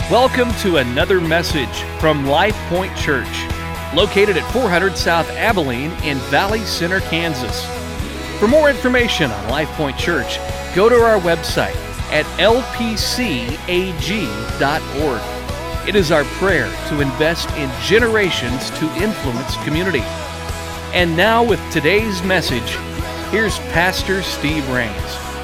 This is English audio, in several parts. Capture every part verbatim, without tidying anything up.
Welcome to another message from Life Point Church, located at four hundred South Abilene in Valley Center, Kansas. For more information on Life Point Church, go to our website at l p c a g dot org. It is our prayer to invest in generations to influence community. And now with today's message, here's Pastor Steve Rains.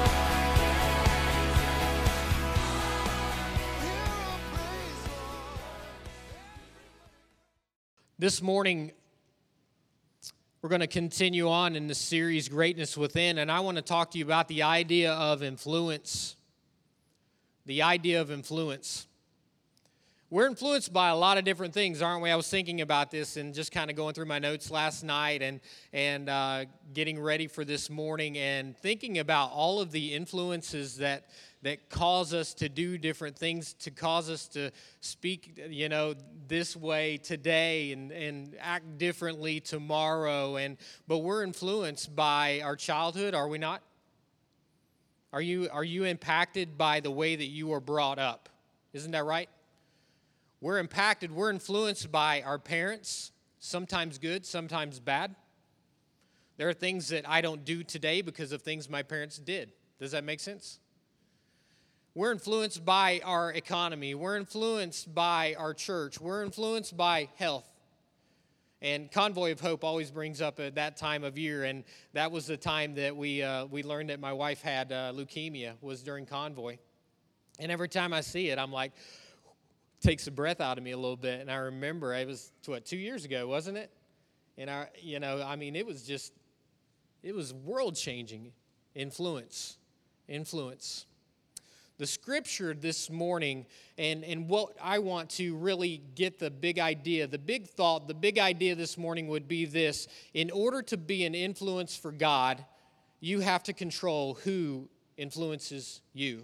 This morning, we're going to continue on in the series, Greatness Within, and I want to talk to you about the idea of influence. The idea of influence. We're influenced by a lot of different things, aren't we? I was thinking about this and just kind of going through my notes last night and, and uh, getting ready for this morning and thinking about all of the influences that that cause us to do different things, to cause us to speak, you know, this way today and, and act differently tomorrow. And but we're influenced by our childhood, are we not? Are you are you impacted by the way that you were brought up? Isn't that right? We're impacted, we're influenced by our parents, sometimes good, sometimes bad. There are things that I don't do today because of things my parents did. Does that make sense? We're influenced by our economy. We're influenced by our church. We're influenced by health. And Convoy of Hope always brings up at that time of year, and that was the time that we uh, we learned that my wife had uh, leukemia, was during Convoy. And every time I see it, I'm like, takes the breath out of me a little bit. And I remember it was, what, two years ago, wasn't it? And, I, you know, I mean, it was just, it was world-changing influence, influence. The scripture this morning, and, and what I want to really get the big idea, the big thought, the big idea this morning would be this: in order to be an influence for God, you have to control who influences you.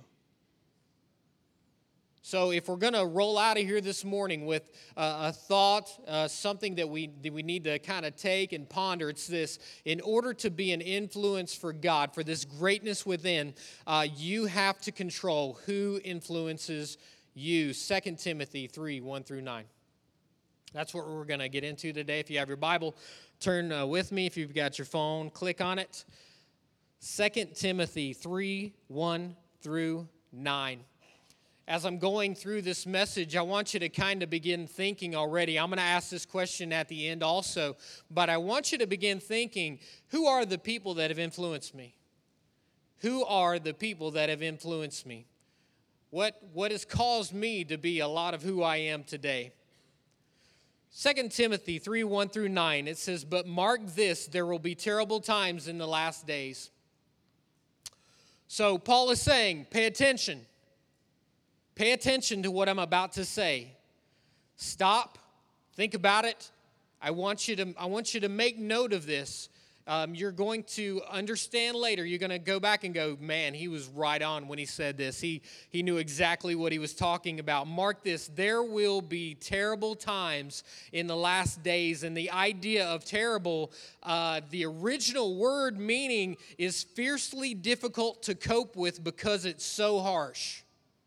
So if we're going to roll out of here this morning with uh, a thought, uh, something that we that we need to kind of take and ponder, it's this: in order to be an influence for God, for this greatness within, uh, you have to control who influences you. Second Timothy three, one through nine. That's what we're going to get into today. If you have your Bible, turn uh, with me. If you've got your phone, click on it. Second Timothy three, one through nine. As I'm going through this message, I want you to kind of begin thinking already. I'm going to ask this question at the end also, but I want you to begin thinking, who are the people that have influenced me? Who are the people that have influenced me? What, what has caused me to be a lot of who I am today? Second Timothy three, one through nine, it says, "But mark this, there will be terrible times in the last days." So Paul is saying, pay attention. Pay attention to what I'm about to say. Stop. Think about it. I want you to, I want you to make note of this. Um, you're going to understand later. You're going to go back and go, man, he was right on when he said this. He, he knew exactly what he was talking about. Mark this. There will be terrible times in the last days. And the idea of terrible, uh, the original word meaning is fiercely difficult to cope with because it's so harsh.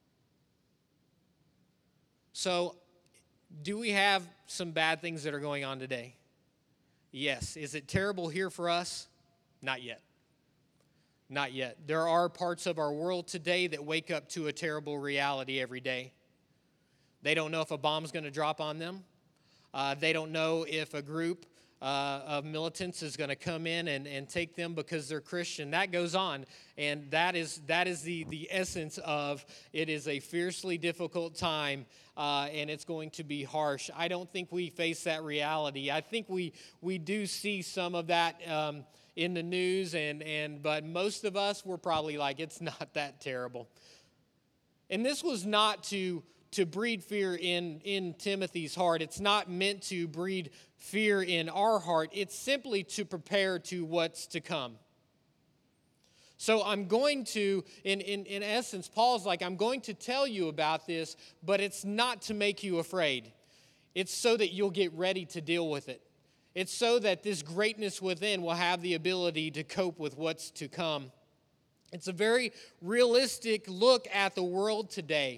So, do we have some bad things that are going on today? Yes. Is it terrible here for us? Not yet. Not yet. There are parts of our world today that wake up to a terrible reality every day. They don't know if a bomb's going to drop on them. Uh, they don't know if a group uh, of militants is going to come in and, and take them because they're Christian. That goes on. And that is that is the, the essence of it is a fiercely difficult time, uh, and it's going to be harsh. I don't think we face that reality. I think we we do see some of that um, in the news, and, and but most of us, we're probably like, it's not that terrible. And this was not to to breed fear in, in Timothy's heart. It's not meant to breed fear in our heart. It's simply to prepare to what's to come. So I'm going to, in, in, in essence, Paul's like, I'm going to tell you about this, but it's not to make you afraid. It's so that you'll get ready to deal with it. It's so that this greatness within will have the ability to cope with what's to come. It's a very realistic look at the world today.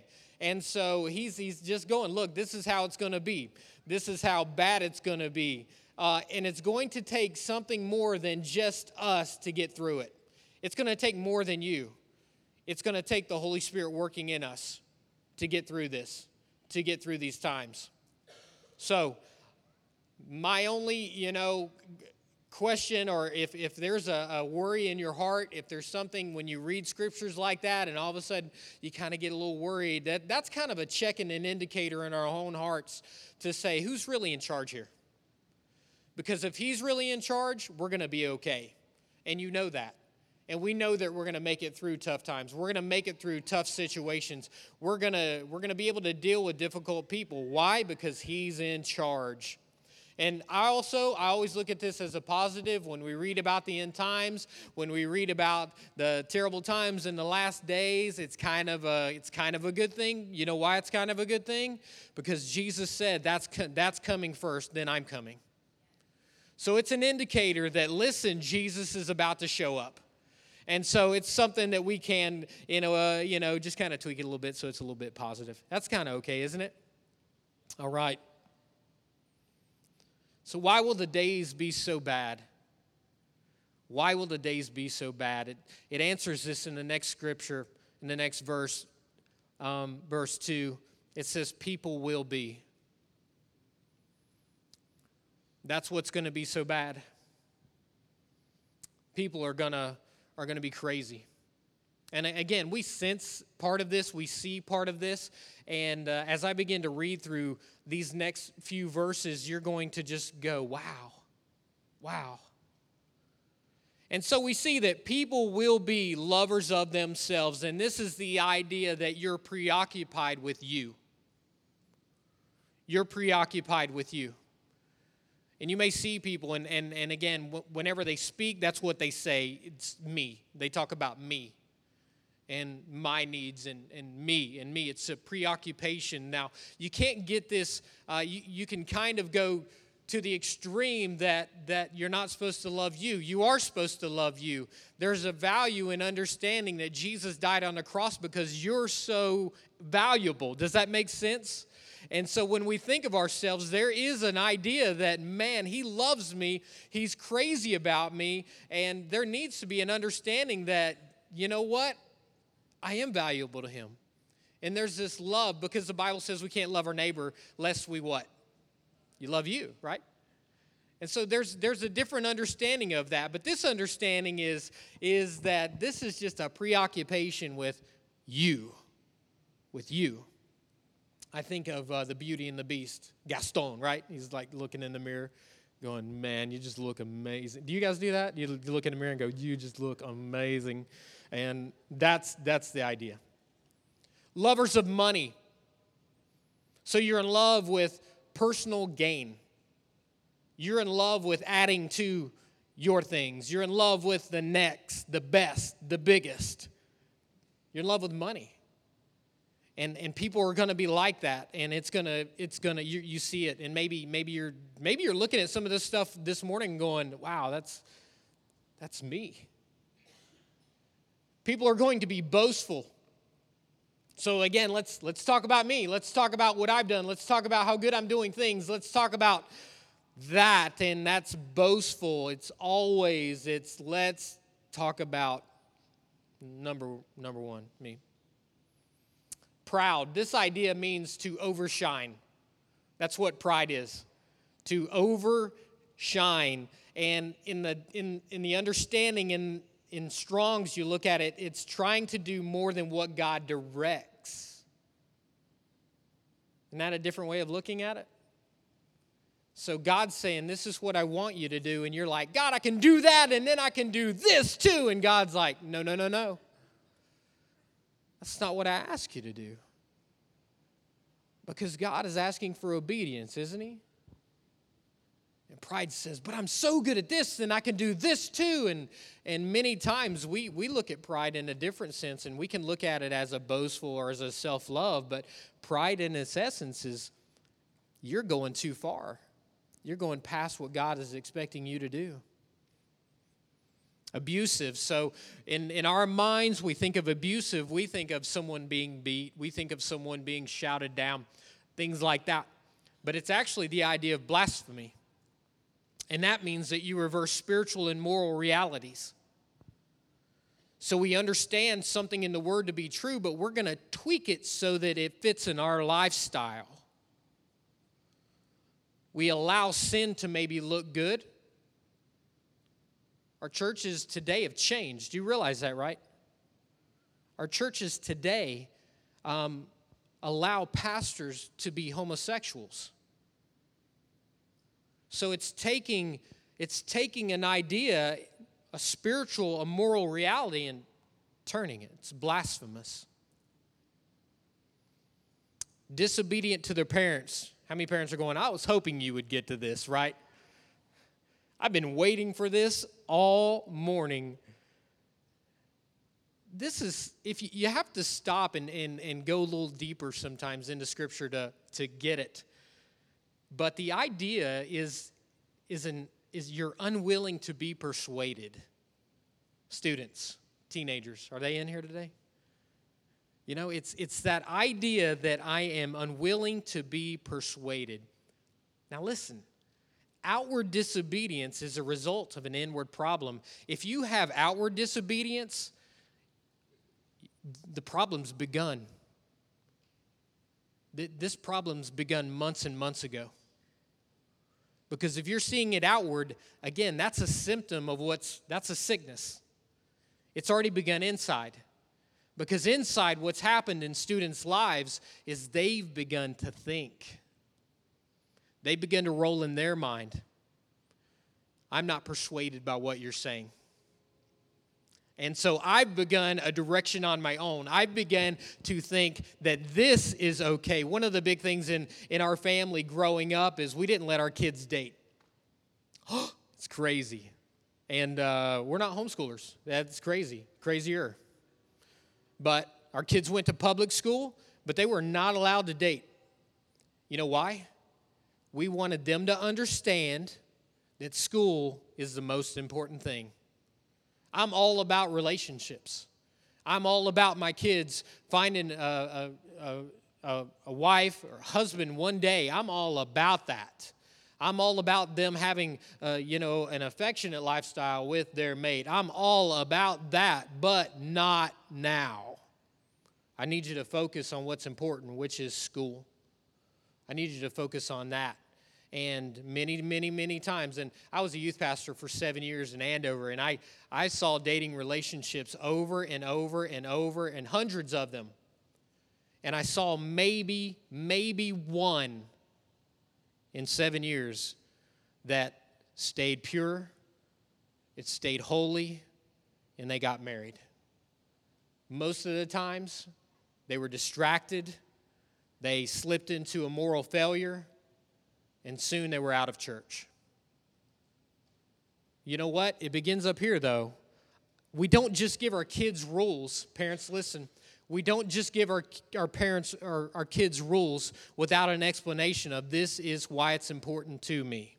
And so he's, he's just going, look, this is how it's going to be. This is how bad it's going to be. Uh, and it's going to take something more than just us to get through it. It's going to take more than you. It's going to take the Holy Spirit working in us to get through this, to get through these times. So my only, you know, question, or if, if there's a, a worry in your heart, if there's something when you read scriptures like that and all of a sudden you kind of get a little worried, that, that's kind of a check and an indicator in our own hearts to say, who's really in charge here? Because if he's really in charge, we're going to be okay. And you know that. And we know that we're going to make it through tough times. We're going to make it through tough situations. We're going to, we're going to be able to deal with difficult people. Why? Because he's in charge. And I also, I always look at this as a positive when we read about the end times, when we read about the terrible times in the last days, it's kind of a, it's kind of a good thing. You know why it's kind of a good thing? Because Jesus said, that's, that's coming first, then I'm coming. So it's an indicator that, listen, Jesus is about to show up. And so it's something that we can, you know, uh, you know, just kind of tweak it a little bit so it's a little bit positive. That's kind of okay, isn't it? All right. So why will the days be so bad? Why will the days be so bad? It, it answers this in the next scripture, in the next verse, um, verse two. It says, people will be. That's what's going to be so bad. People are going to are going to be crazy. And again, we sense part of this, we see part of this, and uh, as I begin to read through these next few verses, you're going to just go, wow, wow. And so we see that people will be lovers of themselves, and this is the idea that you're preoccupied with you. You're preoccupied with you. And you may see people, and, and, and again, whenever they speak, that's what they say. It's me. They talk about me and my needs and, and me and me. It's a preoccupation. Now, you can't get this. Uh, you, you can kind of go to the extreme that, that you're not supposed to love you. You are supposed to love you. There's a value in understanding that Jesus died on the cross because you're so valuable. Does that make sense? And so when we think of ourselves, there is an idea that, man, he loves me, he's crazy about me, and there needs to be an understanding that, you know what, I am valuable to him. And there's this love, because the Bible says we can't love our neighbor lest we what? You love you, right? And so there's there's a different understanding of that, but this understanding is, is that this is just a preoccupation with you, with you. I think of uh, the Beauty and the Beast, Gaston, right? He's like looking in the mirror going, man, you just look amazing. Do you guys do that? You look in the mirror and go, you just look amazing. And that's that's the idea. Lovers of money. So you're in love with personal gain. You're in love with adding to your things. You're in love with the next, the best, the biggest. You're in love with money. And and people are going to be like that, and it's going to it's going to you, you see it, and maybe maybe you're maybe you're looking at some of this stuff this morning and going, wow, that's that's me. People are going to be boastful. So again, let's let's talk about me. Let's talk about what I've done. Let's talk about how good I'm doing things. Let's talk about that, and that's boastful. It's always it's let's talk about number number one, me. Proud. This idea means to overshine. That's what pride is. To overshine. And in the in, in the understanding in, in Strong's, you look at it, it's trying to do more than what God directs. Isn't that a different way of looking at it? So God's saying, this is what I want you to do. And you're like, God, I can do that, and then I can do this too. And God's like, no, no, no, no. That's not what I ask you to do. Because God is asking for obedience, isn't he? And pride says, but I'm so good at this, and I can do this too. And, and many times we, we look at pride in a different sense, and we can look at it as a boastful or as a self-love, but pride in its essence is you're going too far. You're going past what God is expecting you to do. Abusive. So in, in our minds, we think of abusive, we think of someone being beat, we think of someone being shouted down, things like that. But it's actually the idea of blasphemy. And that means that you reverse spiritual and moral realities. So we understand something in the Word to be true, but we're going to tweak it so that it fits in our lifestyle. We allow sin to maybe look good. Our churches today have changed. Do you realize that, right? Our churches today um, allow pastors to be homosexuals. So it's taking, it's taking an idea, a spiritual, a moral reality, and turning it. It's blasphemous. Disobedient to their parents. How many parents are going, I was hoping you would get to this, right? I've been waiting for this all morning. This is, if you, you have to stop and, and, and go a little deeper sometimes into Scripture to, to get it. But the idea is, is, an, is you're unwilling to be persuaded. Students, teenagers, are they in here today? You know, it's, it's that idea that I am unwilling to be persuaded. Now listen. Outward disobedience is a result of an inward problem. If you have outward disobedience, the problem's begun. This problem's begun months and months ago. Because if you're seeing it outward, again, that's a symptom of what's, that's a sickness. It's already begun inside. Because inside, what's happened in students' lives is they've begun to think. They begin to roll in their mind. I'm not persuaded by what you're saying. And so I've begun a direction on my own. I've begun to think that this is okay. One of the big things in, in our family growing up is we didn't let our kids date. It's crazy. And uh, we're not homeschoolers. That's crazy. Crazier. But our kids went to public school, but they were not allowed to date. You know why? We wanted them to understand that school is the most important thing. I'm all about relationships. I'm all about my kids finding a, a, a, a wife or husband one day. I'm all about that. I'm all about them having, uh, you know, an affectionate lifestyle with their mate. I'm all about that, but not now. I need you to focus on what's important, which is school. I need you to focus on that. And many, many, many times, and I was a youth pastor for seven years in Andover, and I, I saw dating relationships over and over and over, and hundreds of them. And I saw maybe, maybe one in seven years that stayed pure, it stayed holy, and they got married. Most of the times, they were distracted, they slipped into a moral failure, and soon they were out of church. You know what? It begins up here, though. We don't just give our kids rules. Parents, listen. We don't just give our, our parents or our kids rules without an explanation of this is why it's important to me.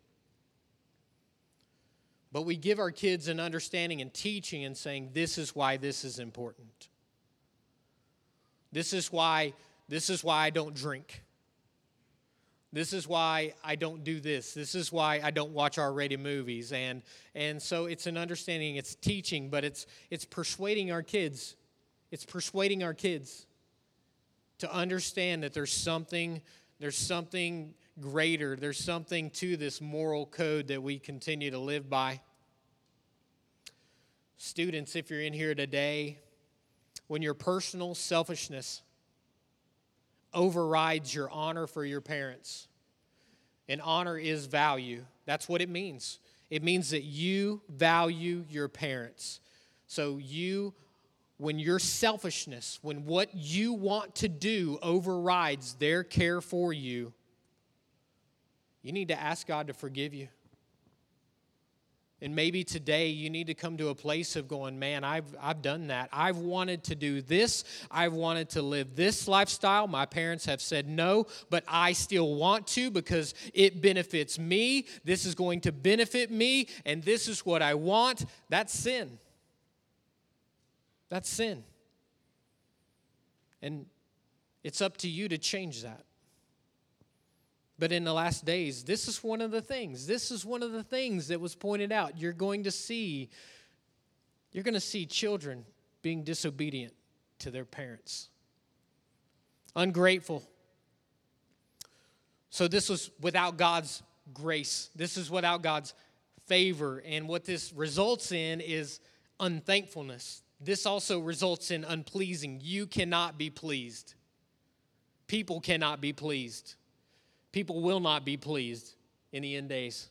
But we give our kids an understanding and teaching and saying this is why this is important. This is why, this is why I don't drink. This is why I don't do this. This is why I don't watch R-rated movies. And and so it's an understanding, it's teaching, but it's it's persuading our kids. It's persuading our kids to understand that there's something, there's something greater. There's something to this moral code that we continue to live by. Students, if you're in here today, when your personal selfishness overrides your honor for your parents. And honor is value. That's what it means. It means that you value your parents. So you, when your selfishness, when what you want to do overrides their care for you, you need to ask God to forgive you. And maybe today you need to come to a place of going, man, I've, I've done that. I've wanted to do this. I've wanted to live this lifestyle. My parents have said no, but I still want to because it benefits me. This is going to benefit me, and this is what I want. That's sin. That's sin. And it's up to you to change that. But in the last days, this is one of the things. This is one of the things that was pointed out. You're going to see, you're going to see children being disobedient to their parents. Ungrateful. So this was without God's grace. This is without God's favor. And what this results in is unthankfulness. This also results in unpleasing. You cannot be pleased. People cannot be pleased. People will not be pleased in the end days.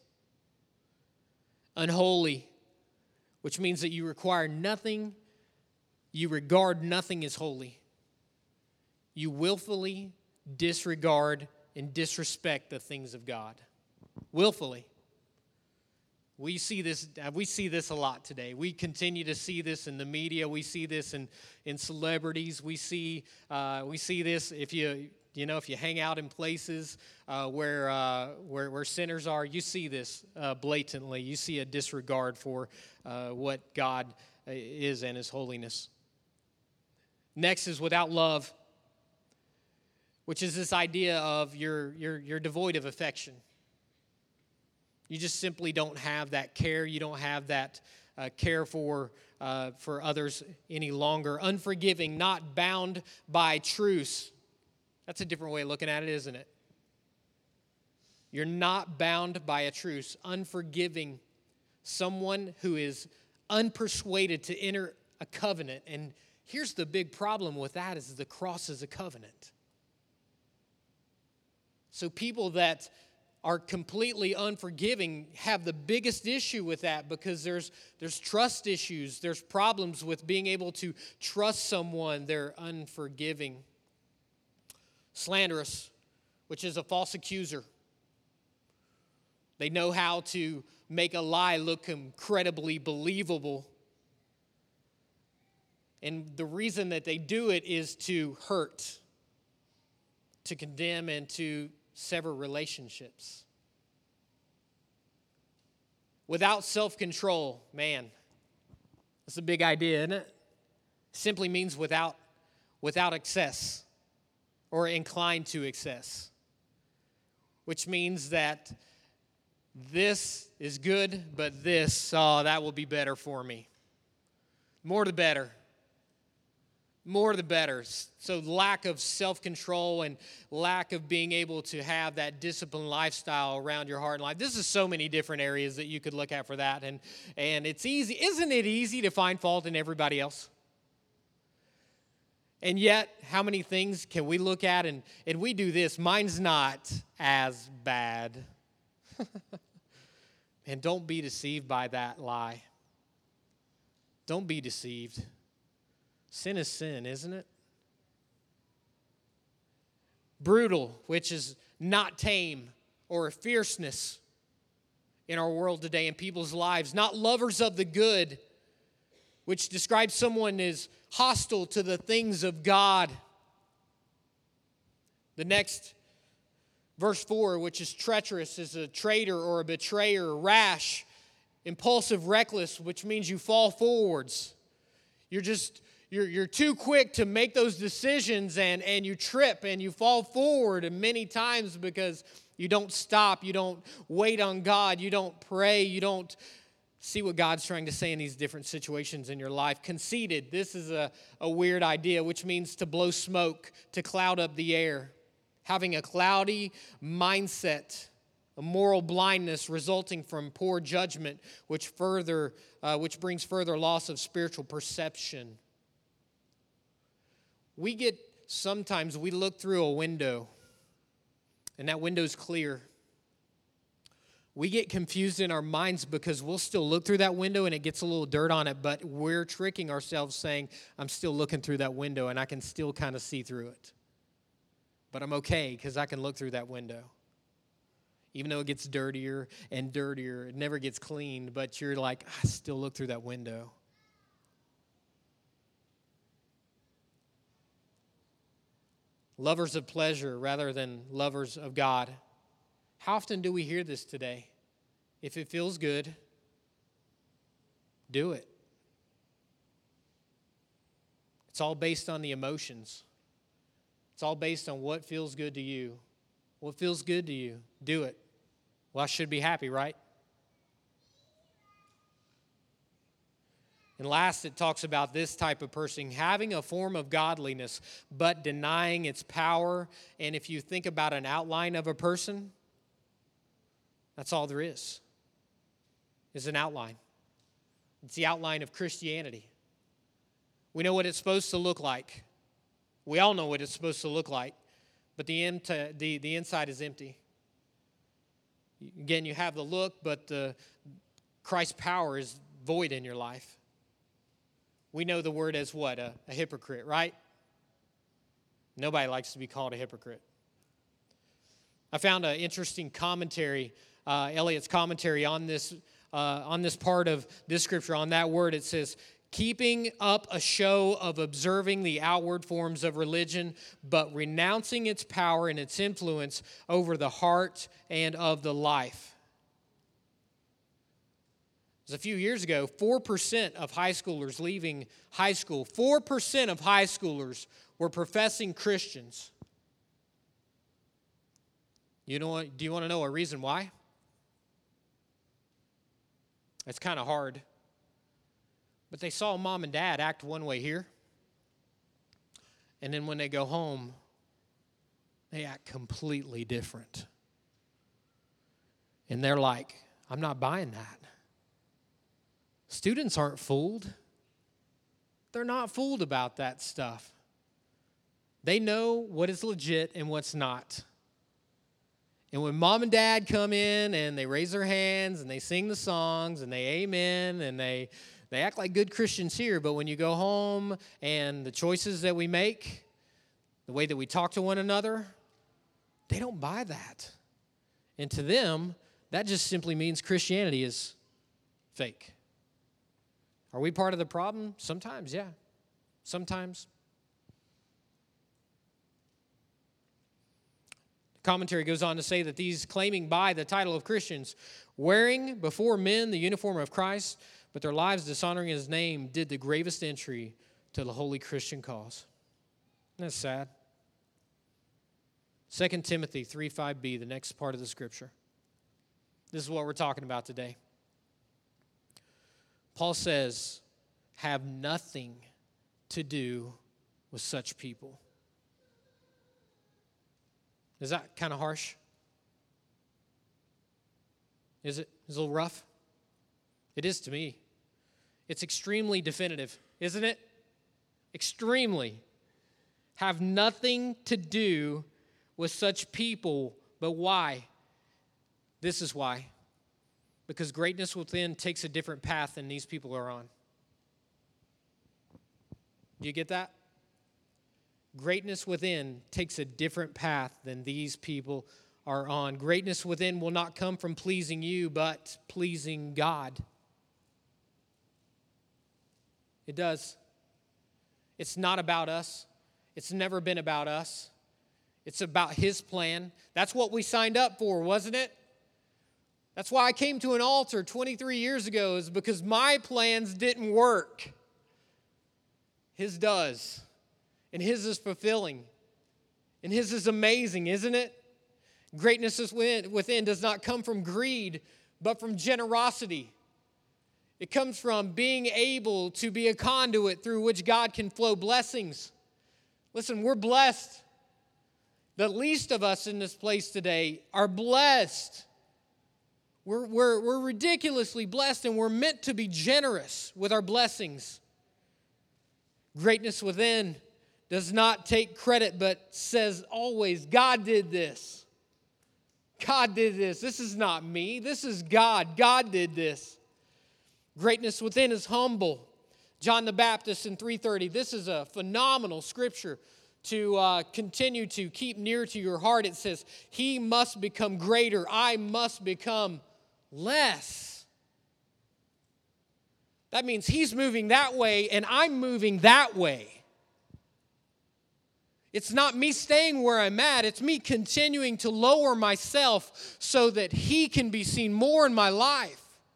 Unholy, which means that you require nothing, you regard nothing as holy. You willfully disregard and disrespect the things of God. Willfully. We see this, we see this a lot today. We continue to see this in the media. We see this in, in celebrities. We see uh, we see this if you you know if you hang out in places uh, where, uh, where where sinners are. You see this uh, blatantly. You see a disregard for uh, what God is and His holiness. Next is without love, which is this idea of you're you're you're devoid of affection. You just simply don't have that care. You don't have that uh, care for uh, for others any longer. Unforgiving, not bound by truce. That's a different way of looking at it, isn't it? You're not bound by a truce. Unforgiving, someone who is unpersuaded to enter a covenant. And here's the big problem with that is the cross is a covenant. So people that are completely unforgiving have the biggest issue with that because there's there's trust issues. There's problems with being able to trust someone. They're unforgiving. Slanderous, which is a false accuser. They know how to make a lie look incredibly believable. And the reason that they do it is to hurt, to condemn, and to sever relationships. Without self-control, man, that's a big idea, isn't it? Simply means without, without excess or inclined to excess, which means that this is good, but this, oh, that will be better for me. More the better. More the better. So lack of self-control and lack of being able to have that disciplined lifestyle around your heart and life. This is so many different areas that you could look at for that. And, and it's easy. Isn't it easy to find fault in everybody else? And yet, how many things can we look at and, and we do this? Mine's not as bad. And don't be deceived by that lie. Don't be deceived. Sin is sin, isn't it? Brutal, which is not tame, or a fierceness in our world today, in people's lives. Not lovers of the good, which describes someone as hostile to the things of God. The next, verse four, which is treacherous, is a traitor or a betrayer, rash, impulsive, reckless, which means you fall forwards. You're just... You're, you're too quick to make those decisions and, and you trip and you fall forward and many times because you don't stop, you don't wait on God, you don't pray, you don't see what God's trying to say in these different situations in your life. Conceited, this is a, a weird idea, which means to blow smoke, to cloud up the air. Having a cloudy mindset, a moral blindness resulting from poor judgment, which further, uh, which brings further loss of spiritual perception. We get, sometimes we look through a window, and that window's clear. We get confused in our minds because we'll still look through that window and it gets a little dirt on it, but we're tricking ourselves saying, I'm still looking through that window and I can still kind of see through it. But I'm okay because I can look through that window. Even though it gets dirtier and dirtier, it never gets cleaned, but you're like, I still look through that window. Lovers of pleasure rather than lovers of God. How often do we hear this today? If it feels good, do it. It's all based on the emotions. It's all based on what feels good to you. What feels good to you, do it. Well, I should be happy, right? And last, it talks about this type of person having a form of godliness, but denying its power. And if you think about an outline of a person, that's all there is, is an outline. It's the outline of Christianity. We know what it's supposed to look like. We all know what it's supposed to look like, but the, empty, the, the inside is empty. Again, you have the look, but the Christ's power is void in your life. We know the word as what? A, a hypocrite, right? Nobody likes to be called a hypocrite. I found an interesting commentary, uh, Eliot's commentary on this, uh, on this part of this scripture, on that word. It says, keeping up a show of observing the outward forms of religion, but renouncing its power and its influence over the heart and of the life. A few years ago, four percent of high schoolers leaving high school, four percent of high schoolers were professing Christians. You know what? Do you want to know a reason why? It's kind of hard. But they saw mom and dad act one way here, and then when they go home, they act completely different. And they're like, I'm not buying that. Students aren't fooled. They're not fooled about that stuff. They know what is legit and what's not. And when mom and dad come in and they raise their hands and they sing the songs and they amen and they, they act like good Christians here, but when you go home and the choices that we make, the way that we talk to one another, they don't buy that. And to them, that just simply means Christianity is fake. Are we part of the problem? Sometimes, yeah. Sometimes. The commentary goes on to say that these claiming by the title of Christians, wearing before men the uniform of Christ, but their lives dishonoring his name, did the gravest entry to the holy Christian cause. Isn't that sad? Second Timothy three five b, the next part of the scripture. This is what we're talking about today. Paul says, have nothing to do with such people. Is that kind of harsh? Is it? Is it a little rough? It is to me. It's extremely definitive, isn't it? Extremely. Have nothing to do with such people, but why? This is why. Because greatness within takes a different path than these people are on. Do you get that? Greatness within takes a different path than these people are on. Greatness within will not come from pleasing you, but pleasing God. It does. It's not about us. It's never been about us. It's about His plan. That's what we signed up for, wasn't it? That's why I came to an altar twenty-three years ago, is because my plans didn't work. His does. And His is fulfilling. And His is amazing, isn't it? Greatness within does not come from greed, but from generosity. It comes from being able to be a conduit through which God can flow blessings. Listen, we're blessed. The least of us in this place today are blessed. We're, we're, we're ridiculously blessed, and we're meant to be generous with our blessings. Greatness within does not take credit, but says always, God did this. God did this. This is not me. This is God. God did this. Greatness within is humble. John the Baptist in three thirty. This is a phenomenal scripture. to uh, continue to keep near to your heart, it says, he must become greater, I must become less. That means he's moving that way and I'm moving that way. It's not me staying where I'm at, it's me continuing to lower myself so that he can be seen more in my life.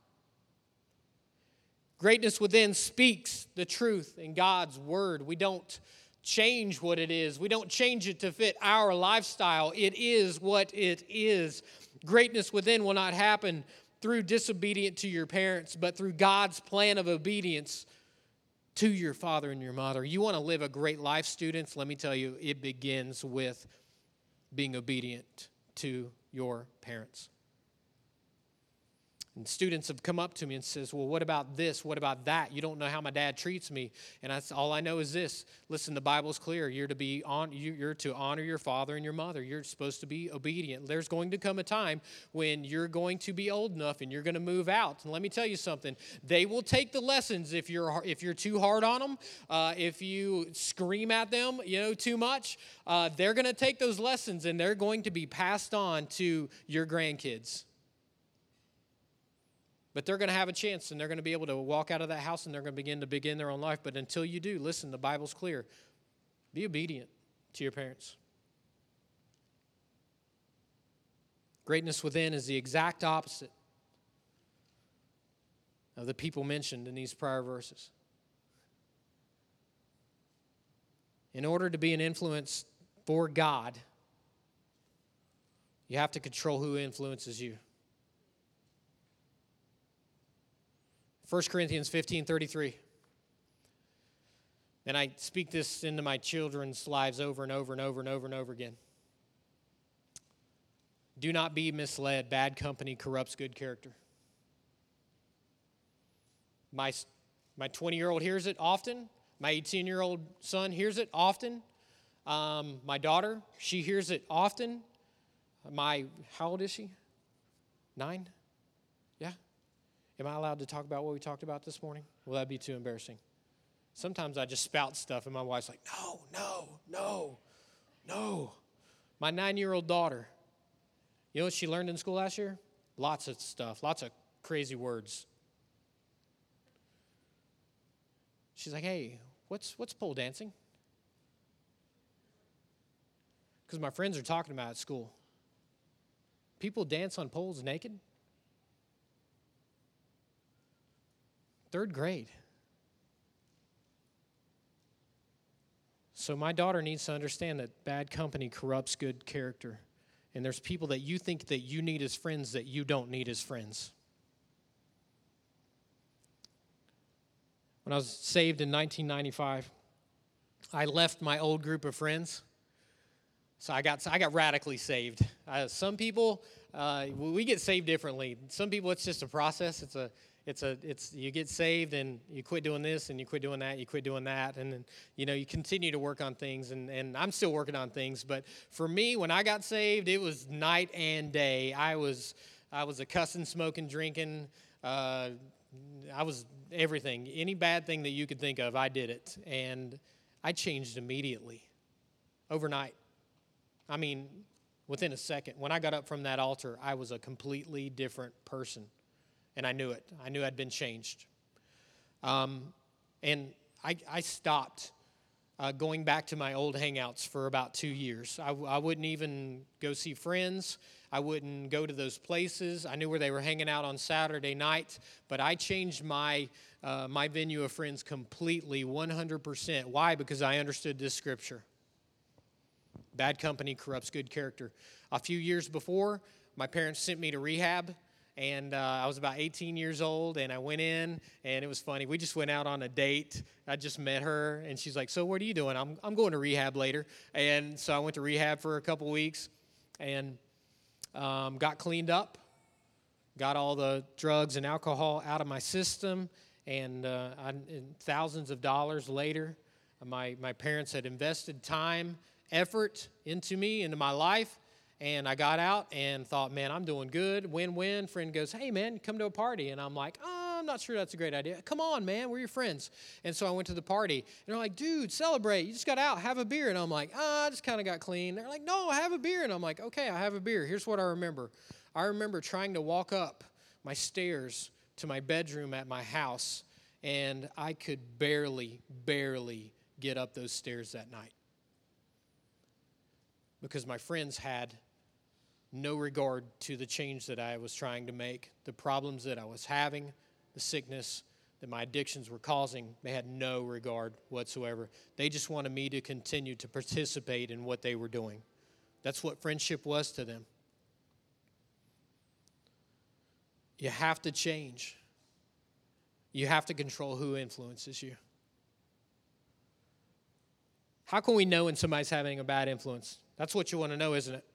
Greatness within speaks the truth in God's word. We don't change what it is. We don't change it to fit our lifestyle. It is what it is. Greatness within will not happen through disobedience to your parents, but through God's plan of obedience to your father and your mother. You want to live a great life, students? Let me tell you, it begins with being obedient to your parents. And students have come up to me and says, well, what about this? What about that? You don't know how my dad treats me. And that's all I know is this. Listen, the Bible's clear. You're to be on. You're to honor your father and your mother. You're supposed to be obedient. There's going to come a time when you're going to be old enough and you're going to move out. And let me tell you something. They will take the lessons if you're if you're too hard on them. Uh, if you scream at them, you know, too much. Uh, they're going to take those lessons and they're going to be passed on to your grandkids. But they're going to have a chance, and they're going to be able to walk out of that house, and they're going to begin to begin their own life. But until you do, listen, the Bible's clear. Be obedient to your parents. Greatness within is the exact opposite of the people mentioned in these prior verses. In order to be an influence for God, you have to control who influences you. First Corinthians fifteen thirty-three. And I speak this into my children's lives over and over and over and over and over again. Do not be misled. Bad company corrupts good character. My, my twenty-year-old hears it often. My eighteen-year-old son hears it often. Um, my daughter, she hears it often. My, how old is she? Nine? Yeah. Am I allowed to talk about what we talked about this morning? Will that be too embarrassing? Sometimes I just spout stuff and my wife's like, no, no, no, no. My nine-year-old daughter, you know what she learned in school last year? Lots of stuff, lots of crazy words. She's like, hey, what's what's pole dancing? Because my friends are talking about it at school. People dance on poles naked? Third grade. So my daughter needs to understand that bad company corrupts good character. And there's people that you think that you need as friends that you don't need as friends. When I was saved in nineteen ninety-five, I left my old group of friends. So I got I got radically saved. Uh, some people, uh, we get saved differently. Some people, it's just a process. It's a It's a, it's, you get saved and you quit doing this and you quit doing that, you quit doing that, and then, you know, you continue to work on things, and, and I'm still working on things, but for me, when I got saved, it was night and day. I was, I was a cussing, smoking, drinking, uh, I was everything. Any bad thing that you could think of, I did it, and I changed immediately, overnight. I mean, within a second. When I got up from that altar, I was a completely different person. And I knew it. I knew I'd been changed. Um, and I, I stopped uh, going back to my old hangouts for about two years. I, I wouldn't even go see friends. I wouldn't go to those places. I knew where they were hanging out on Saturday night. But I changed my, uh, my venue of friends completely, one hundred percent. Why? Because I understood this scripture. Bad company corrupts good character. A few years before, my parents sent me to rehab. And uh, I was about eighteen years old, and I went in, and it was funny. We just went out on a date. I just met her, and she's like, so what are you doing? I'm I'm going to rehab later. And so I went to rehab for a couple weeks and um, got cleaned up, got all the drugs and alcohol out of my system, and, uh, I, and thousands of dollars later, my, my parents had invested time, effort into me, into my life. And I got out and thought, man, I'm doing good, win-win. Friend goes, hey, man, come to a party. And I'm like, oh, I'm not sure that's a great idea. Come on, man, we're your friends. And so I went to the party, and they're like, dude, celebrate. You just got out, have a beer. And I'm like, ah, I just kind of got clean. They're like, no, have a beer. And I'm like, okay, I have a beer. Here's what I remember. I remember trying to walk up my stairs to my bedroom at my house, and I could barely, barely get up those stairs that night because my friends had no regard to the change that I was trying to make, the problems that I was having, the sickness that my addictions were causing. They had no regard whatsoever. They just wanted me to continue to participate in what they were doing. That's what friendship was to them. You have to change. You have to control who influences you. How can we know when somebody's having a bad influence? That's what you want to know, isn't it?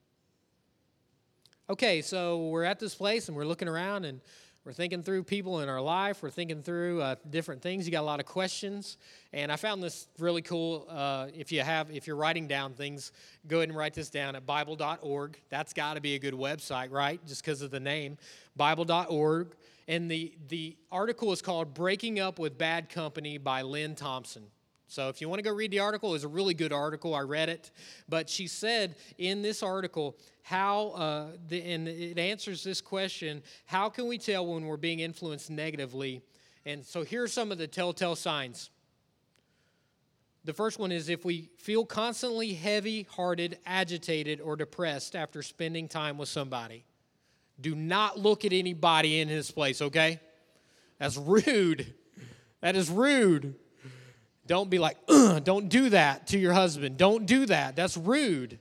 Okay, so we're at this place and we're looking around and we're thinking through people in our life. We're thinking through uh, different things. You got a lot of questions, and I found this really cool. Uh, if you have, if you're writing down things, go ahead and write this down at Bible dot org. That's got to be a good website, right? Just because of the name, Bible dot org. And the the article is called "Breaking Up with Bad Company" by Lynn Thompson. So if you want to go read the article, it's a really good article. I read it. But she said in this article how, uh, the, and it answers this question, how can we tell when we're being influenced negatively? And so here are some of the telltale signs. The first one is if we feel constantly heavy-hearted, agitated, or depressed after spending time with somebody. Do not look at anybody in his place, okay? That's rude. That is rude. Don't be like, ugh, don't do that to your husband. Don't do that. That's rude.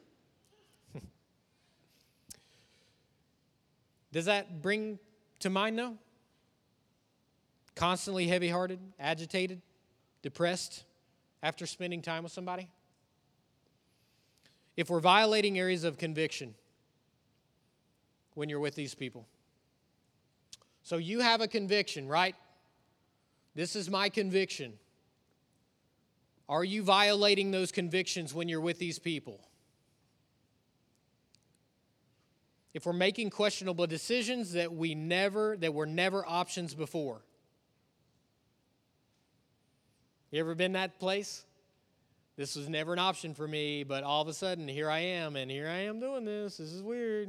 Does that bring to mind, no? Constantly heavy-hearted, agitated, depressed after spending time with somebody? If we're violating areas of conviction when you're with these people. So you have a conviction, right? This is my conviction. Are you violating those convictions when you're with these people? If we're making questionable decisions that we never, that were never options before. You ever been that place? This was never an option for me, but all of a sudden, here I am, and here I am doing this. This is weird.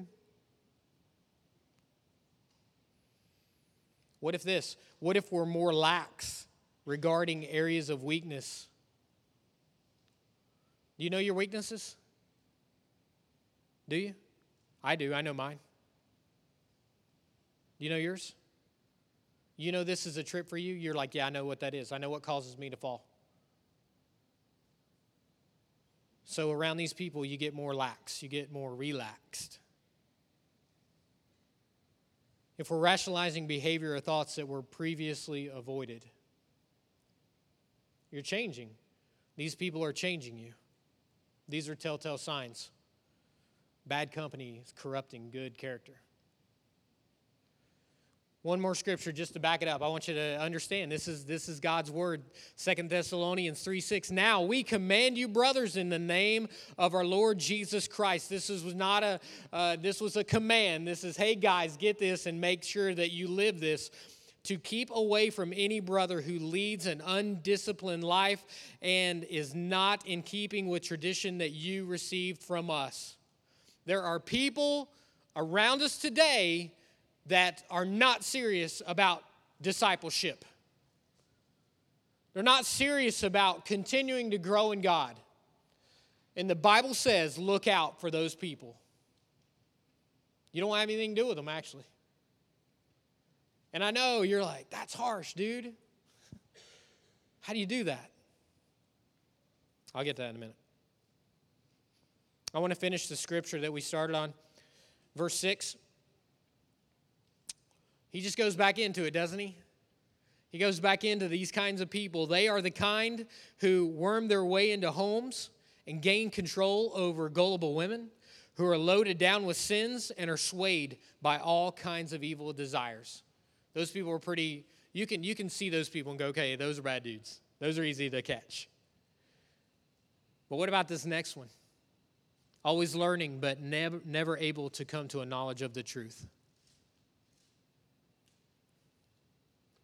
What if this? What if we're more lax regarding areas of weakness? Do you know your weaknesses? Do you? I do. I know mine. Do you know yours? You know this is a trip for you? You're like, yeah, I know what that is. I know what causes me to fall. So around these people, you get more lax. You get more relaxed. If we're rationalizing behavior or thoughts that were previously avoided, you're changing. These people are changing you. These are telltale signs. Bad company is corrupting good character. One more scripture just to back it up. I want you to understand this is this is God's word. Second Thessalonians three six. Now we command you, brothers, in the name of our Lord Jesus Christ. This is, was not a uh, this was a command. This is, hey guys, get this and make sure that you live this. To keep away from any brother who leads an undisciplined life and is not in keeping with tradition that you received from us. There are people around us today that are not serious about discipleship. They're not serious about continuing to grow in God. And the Bible says, look out for those people. You don't have anything to do with them, actually. And I know you're like, that's harsh, dude. How do you do that? I'll get to that in a minute. I want to finish the scripture that we started on. Verse six. He just goes back into it, doesn't he? He goes back into these kinds of people. They are the kind who worm their way into homes and gain control over gullible women, who are loaded down with sins and are swayed by all kinds of evil desires. Those people are pretty, you can, you can see those people and go, okay, those are bad dudes. Those are easy to catch. But what about this next one? Always learning, but never, never able to come to a knowledge of the truth.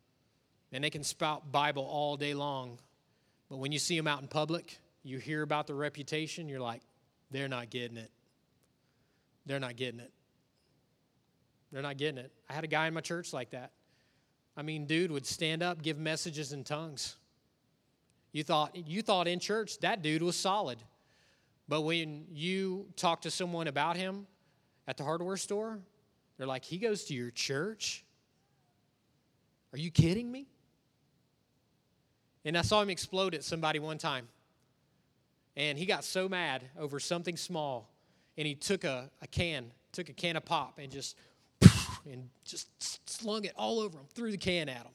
and they can spout Bible all day long. But when you see them out in public, you hear about their reputation, you're like, they're not getting it. They're not getting it. They're not getting it. I had a guy in my church like that. I mean, dude would stand up, give messages in tongues. You thought, you thought in church that dude was solid. But when you talk to someone about him at the hardware store, they're like, he goes to your church? Are you kidding me? And I saw him explode at somebody one time. And he got so mad over something small, and he took a, a can, took a can of pop and just, and just slung it all over him, threw the can at him.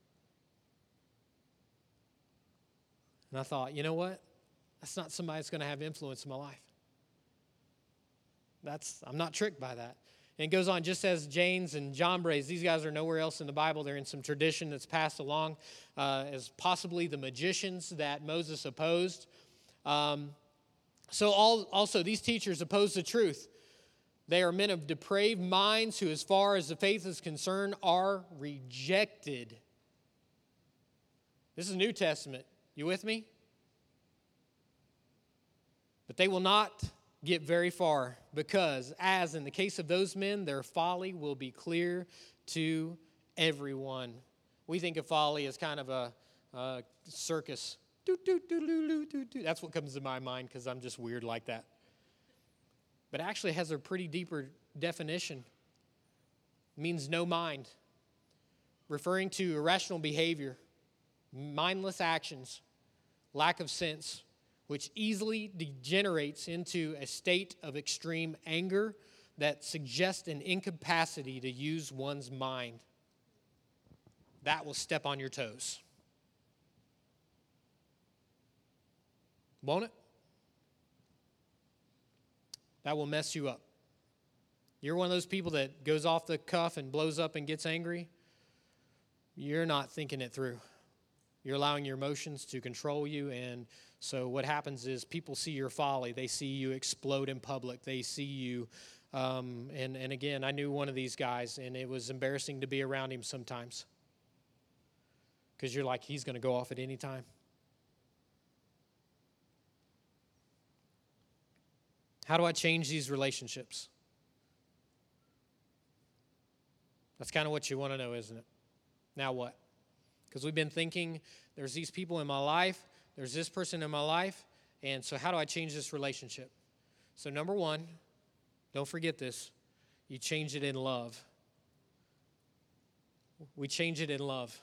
And I thought, you know what? That's not somebody that's going to have influence in my life. That's I'm not tricked by that. And it goes on, just as Janes and John Brays, these guys are nowhere else in the Bible. They're in some tradition that's passed along uh, as possibly the magicians that Moses opposed. Um, so all, also, these teachers oppose the truth. They are men of depraved minds who, as far as the faith is concerned, are rejected. This is New Testament. You with me? But they will not get very far because, as in the case of those men, their folly will be clear to everyone. We think of folly as kind of a, a circus. Do, do, do, do, do, do, do. That's what comes to my mind because I'm just weird like that. But actually it has a pretty deeper definition. It means no mind, referring to irrational behavior, mindless actions, lack of sense, which easily degenerates into a state of extreme anger that suggests an incapacity to use one's mind. That will step on your toes. Won't it? That will mess you up. You're one of those people that goes off the cuff and blows up and gets angry. You're not thinking it through. You're allowing your emotions to control you, and so what happens is people see your folly. They see you explode in public. They see you, um, and, and again, I knew one of these guys, and it was embarrassing to be around him sometimes because you're like, he's going to go off at any time. How do I change these relationships? That's kind of what you want to know, isn't it? Now what? Because we've been thinking, there's these people in my life, there's this person in my life, and so how do I change this relationship? So number one, don't forget this, you change it in love. We change it in love.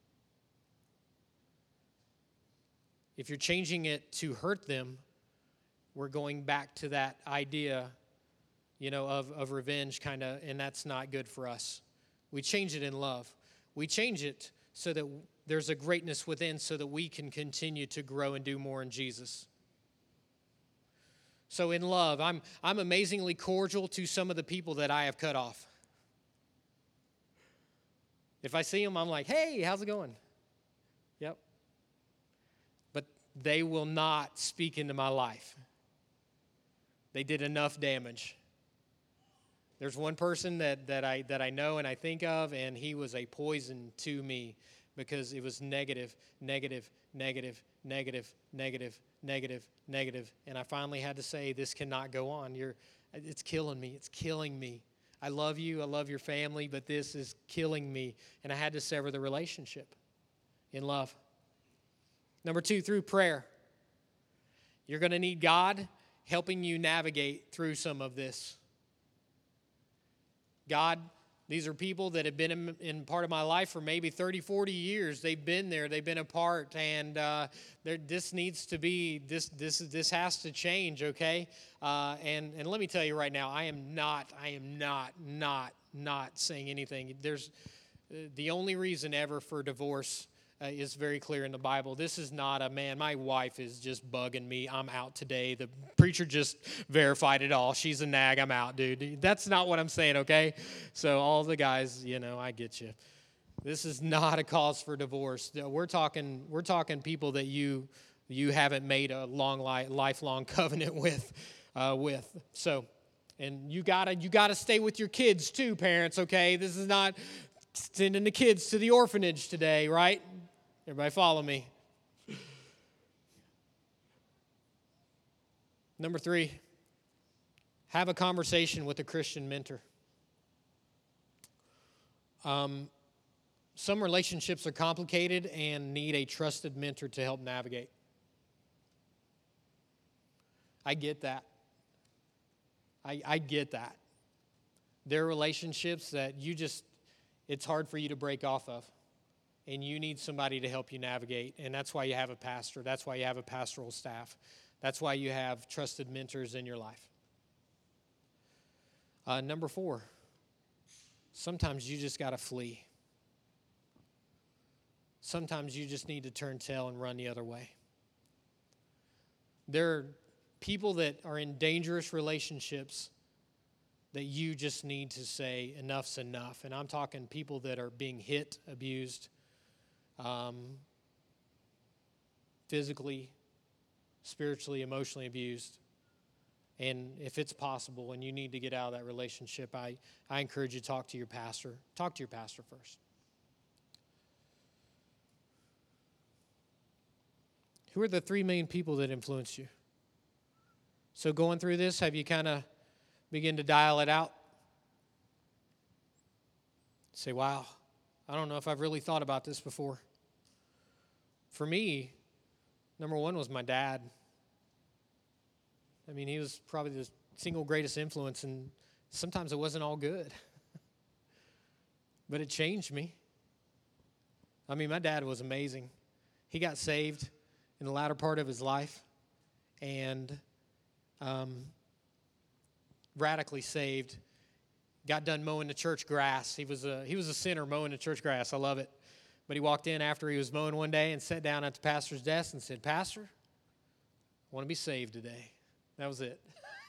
If you're changing it to hurt them, we're going back to that idea, you know, of, of revenge kind of, and that's not good for us. We change it in love. We change it so that there's a greatness within so that we can continue to grow and do more in Jesus. So in love, I'm, I'm amazingly cordial to some of the people that I have cut off. If I see them, I'm like, hey, how's it going? Yep. But they will not speak into my life. They did enough damage. There's one person that, that I that I know and I think of, and he was a poison to me because it was negative, negative, negative, negative, negative, negative, negative. And I finally had to say, this cannot go on. You're, it's killing me. It's killing me. I love you. I love your family, but this is killing me. And I had to sever the relationship in love. Number two, through prayer. You're going to need God helping you navigate through some of this. God, these are people that have been in, in part of my life for maybe thirty, forty years. They've been there. They've been a part. And uh, this needs to be, this this this has to change, okay? Uh, and, and let me tell you right now, I am not, I am not, not, not saying anything. There's uh, the only reason ever for divorce uh, is very clear in the Bible. This is not a, man, my wife is just bugging me. I'm out today. The preacher just verified it all. She's a nag. I'm out, dude. That's not what I'm saying, okay? So all the guys, you know, I get you. This is not a cause for divorce. We're talking, we're talking people that you you haven't made a long life, lifelong covenant with, uh, with. So, and you gotta you gotta stay with your kids too, parents. Okay, this is not sending the kids to the orphanage today, right? Everybody follow me. Number three, have a conversation with a Christian mentor. Um, some relationships are complicated and need a trusted mentor to help navigate. I get that. I, I get that. There are relationships that you just, it's hard for you to break off of. And you need somebody to help you navigate. And that's why you have a pastor. That's why you have a pastoral staff. That's why you have trusted mentors in your life. Uh, number four, sometimes you just got to flee. Sometimes you just need to turn tail and run the other way. There are people that are in dangerous relationships that you just need to say enough's enough. And I'm talking people that are being hit, abused, um, physically, spiritually, emotionally abused. And if it's possible and you need to get out of that relationship, I, I encourage you to talk to your pastor. Talk to your pastor first. Who are the three main people that influence you? So going through this, have you kind of begin to dial it out? Say, wow, I don't know if I've really thought about this before. For me, number one was my dad. I mean, he was probably the single greatest influence, and sometimes it wasn't all good. But it changed me. I mean, my dad was amazing. He got saved in the latter part of his life, and um, radically saved. Got done mowing the church grass. He was a he was a sinner mowing the church grass. I love it. But he walked in after he was mowing one day and sat down at the pastor's desk and said, "Pastor, I want to be saved today." That was it.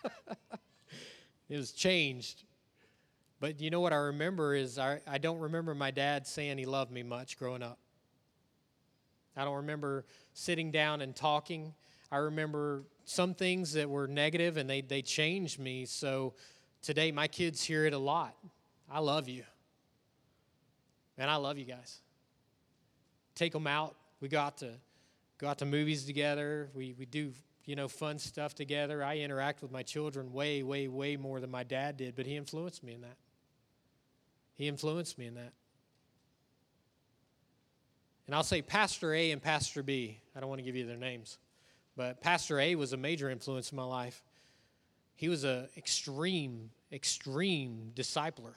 It was changed. But you know what I remember is I, I don't remember my dad saying he loved me much growing up. I don't remember sitting down and talking. I remember some things that were negative, and they, they changed me. So today my kids hear it a lot. I love you. Man, I love you guys. Take them out. We go out to, go out to movies together. We, we do, you know, fun stuff together. I interact with my children way, way, way more than my dad did, but he influenced me in that. He influenced me in that. And I'll say Pastor A and Pastor B. I don't want to give you their names. But Pastor A was a major influence in my life. He was an extreme, extreme discipler.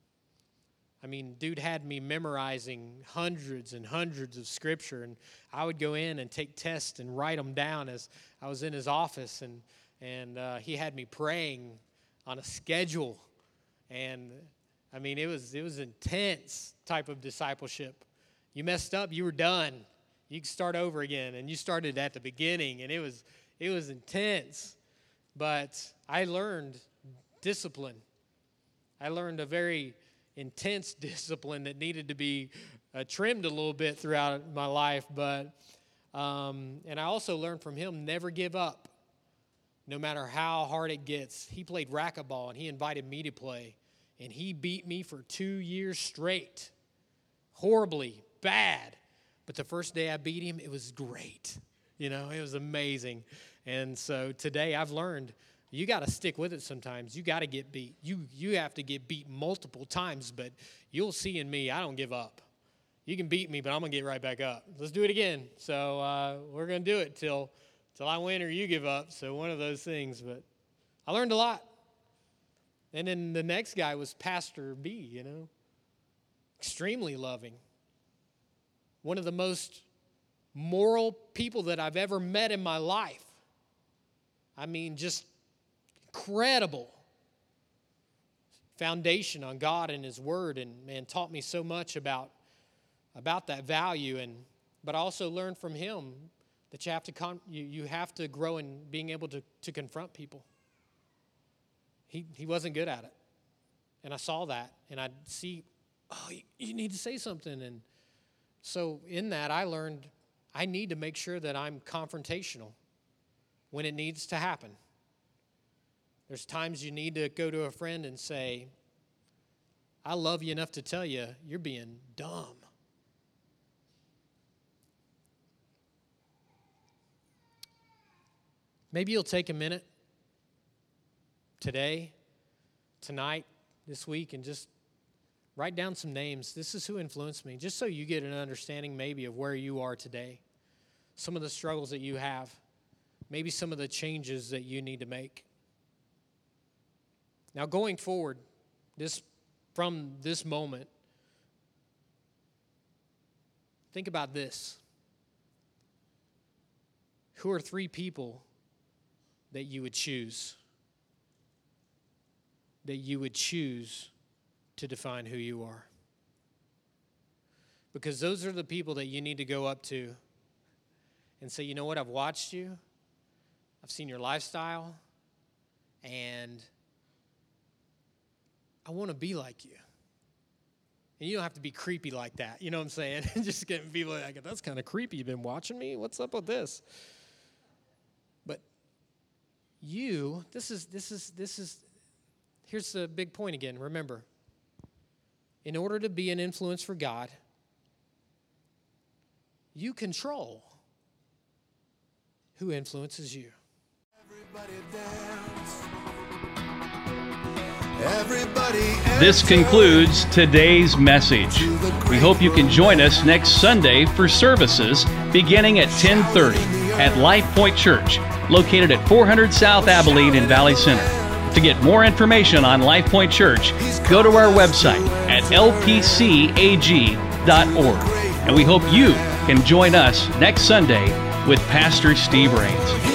I mean, dude had me memorizing hundreds and hundreds of scripture, and I would go in and take tests and write them down as I was in his office, and and uh, he had me praying on a schedule, and I mean, it was it was intense type of discipleship. You messed up, you were done. You could start over again, and you started at the beginning, and it was it was intense. But I learned discipline. I learned a very intense discipline that needed to be uh, trimmed a little bit throughout my life. But um, and I also learned from him, never give up, no matter how hard it gets. He played racquetball, and he invited me to play, and he beat me for two years straight, horribly bad. But the first day I beat him, it was great. You know, it was amazing. And so today I've learned you got to stick with it sometimes. You got to get beat. You you have to get beat multiple times, but you'll see in me, I don't give up. You can beat me, but I'm going to get right back up. Let's do it again. So uh, we're going to do it till, till I win or you give up. So one of those things. But I learned a lot. And then the next guy was Pastor B, you know, extremely loving. One of the most moral people that I've ever met in my life. I mean, just incredible foundation on God and His Word, and man, taught me so much about, about that value. And but I also learned from him that you have to con- you, you have to grow in being able to, to confront people. He he wasn't good at it, and I saw that, and I'd see, oh, you, you need to say something, and so in that I learned I need to make sure that I'm confrontational when it needs to happen. There's times you need to go to a friend and say, I love you enough to tell you, you're being dumb. Maybe you'll take a minute today, tonight, this week, and just write down some names. This is who influenced me, just so you get an understanding maybe of where you are today, some of the struggles that you have, maybe some of the changes that you need to make. Now, going forward, this from this moment, think about this. Who are three people that you would choose? That you would choose to define who you are? Because those are the people that you need to go up to and say, you know what, I've watched you, I've seen your lifestyle, and I want to be like you. And you don't have to be creepy like that, you know what I'm saying? Just getting people like, that's kind of creepy, you've been watching me? What's up with this? But you, this is, this is, this is, here's the big point again, remember. In order to be an influence for God, you control who influences you. Everybody dance. Everybody This concludes today's message. We hope you can join us next Sunday for services beginning at ten thirty at Life Point Church, located at four hundred South Abilene in Valley Center. To get more information on Life Point Church, go to our website at l p c a g dot org. And we hope you can join us next Sunday with Pastor Steve Rains.